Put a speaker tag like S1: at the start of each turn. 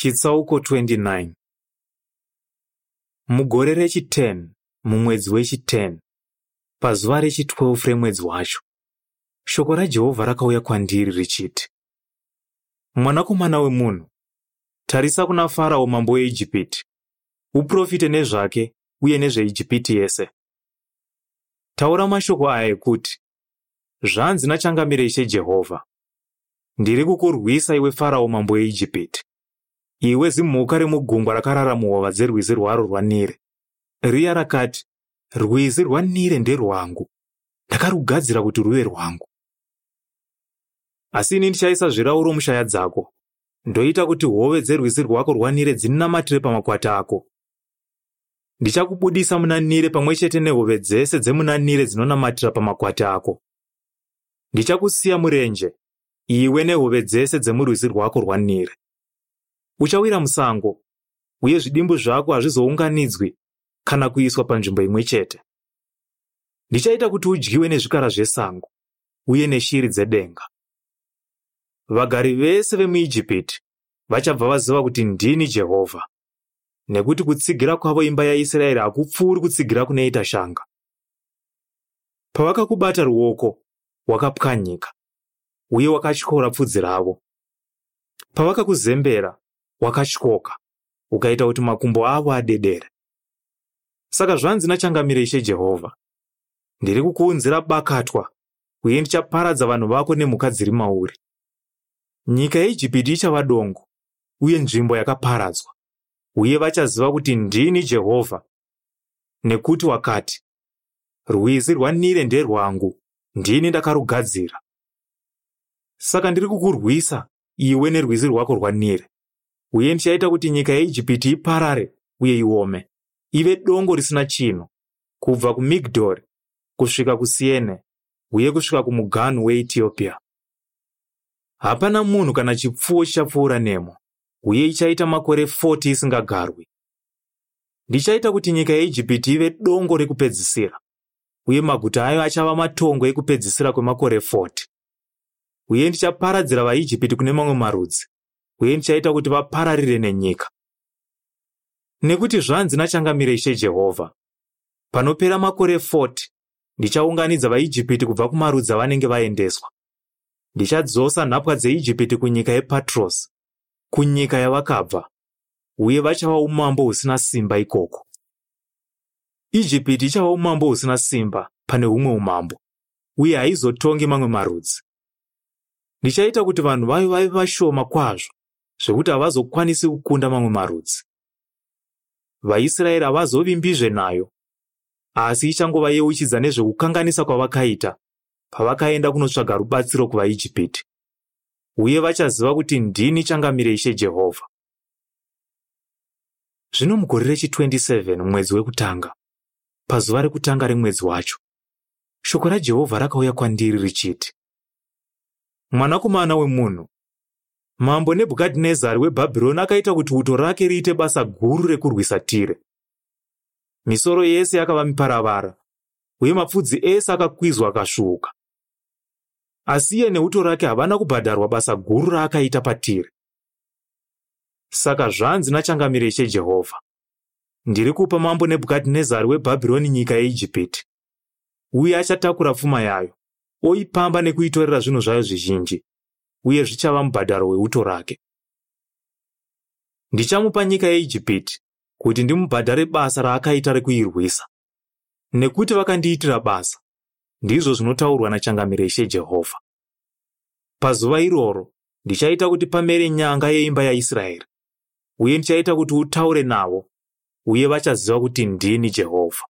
S1: Chitsauko 29. Mugore rechi-10 mumwedzi wechi-10 pazuva rechi-12 remwedzi wacho, shoko raJehovha rakauya kwandiri richiti, mwanakomana wemunhu, tarisa kuna Farao mambo weIjipiti, uprofite nezvake uye nezveIjipiti yese. Taura mashoko aya ekuti, zvanzi naChangamire Ishe Jehovha, ndiri kukurwisa iwe Farao mambo weIjipiti, iwe zimhuka remugungwa rakarara muhova dzerwizi rwaro rwaNire, riya rakati, rwizi rwaNire nderwangu, ndakarugadzira kuti ruve rwangu. Asi ini ndichaisa zvirauro mushaya dzako, ndoita kuti hove dzerwizi rwako rwaNire dzininamatire pamakwata ako. Ndichakubudisa muna Nire pamwe chete nehove dzese dzemuna Nire dzinonamatira pamakwata ako. Ndichakusiya murenje, iwe nehove dzese dzemurwizi rwako rwaNire. Uchawira musango, uye zvidimbu zvako hazvizounganidzwi kana kuiswa panzvimbo imwe chete. Ndichaita kuti udyiwe nezvikara zvesango, uye neshiri dzedenga. Vagari vese vemuIjipiti vachabva vaziva kuti ndini Jehovha, nekuti kutsigira kwavo imba yaIsraeri hakupfuuri kutsigira kunoita shanga. Pavakakubata ruoko, wakapwanyika, uye wakatyora pfudzi ravo. Pavakakuzembera, wakatyoka, ukaita kuti makumbo avo adedere. Saka zvanzi naChangamire Ishe Jehovha, ndiri kukuunzira bakatwa, uye ndichaparadza vanhu vako nemhuka dziri mauri. Nyika yeIjipiti ichava dongo, uye nzvimbo yakaparadzwa, uye vachaziva kuti ndini Jehovha, nekuti wakati, rwizi rwaNire nderwangu, ndini ndakarugadzira. Saka ndiri kukurwisa iwe nerwizi rwako rwaNire, uye ndichaita kuti nyika yeIjipiti iparare uye iome, ive dongo risina chinhu, kubva kuMigdori kusvika kuSiene, uye kusvika kumuganhu weEtiopia. Hapana munhu kana chipfuwo chichapfuura nemo, uye ichaita makore 40 isingagarwi. Ndichaita kuti nyika yeIjipiti ive dongo rekupedzisira, uye maguta ayo achava matongo ekupedzisira kwemakore 40. Uye ndichaparadzira vaIjipiti kune mamwe marudzi, uye ndichaita kuti vapararire nenyika. Nekuti zvanzi naChangamire Ishe Jehovha, panopera makore 40, ndichaunganidza vaIjipiti kubva kumarudzi avanenge vaendeswa. Ndichadzosa nhapwa dzeIjipiti kunyika yePatrosi, kunyika yavakabva, uye vachava umambo husina simba ikoko. Ijipiti ichava umambo husina simba pane humwe umambo, uye haizotongi mamwe marudzi. Ndichaita kuti vanhu vayo vave vashoma kwazvo, zvekuti havazokwanisi kukunda mamwe marudzi. VaIsraeri havazovimbizve nayo, asi ichangova yeuchidza nezvekukanganisa kwavakaita pavakaenda kunotsvaga rubatsiro kuvaIjipiti. Uye vachaziva kuti ndini Changamire Ishe Jehovha. Zvino mugore rechi-27 mwedzi wekutanga, pazuva rekutanga remwedzi wacho, shoko raJehovha rakauya kwandiri richiti, mwanakomana wemunhu, mambo Nebhukadhinezari weBhabhironi akaita kuti uto rake riite basa guru rekurwisa Tire. Misoro yese yakava miparavara, uye mapfudzi ese akakwizwa akasvuuka. Asi iye neuto rake havana kubhadharwa basa guru raakaita paTire. Saka zvanzi naChangamire Ishe Jehovha, ndiri kupa mambo Nebhukadhinezari weBhabhironi nyika yeIjipiti, uye achatakura pfuma yayo, oipamba nekuitorera zvinhu zvayo zvizhinji, uye zvichava mubhadharo weuto rake. Ndichamupa nyika yeIjipiti kuti ndimubhadhare basa raakaita rekuirwisa, nekuti vakandiitira basa, ndizvo zvinotaurwa naChangamire Ishe Jehovha. Pazuva iroro ndichaita kuti pamere nyanga yeimba yaIsraeri, uye ndichaita kuti utaure navo, uye vachaziva kuti ndini Jehovha.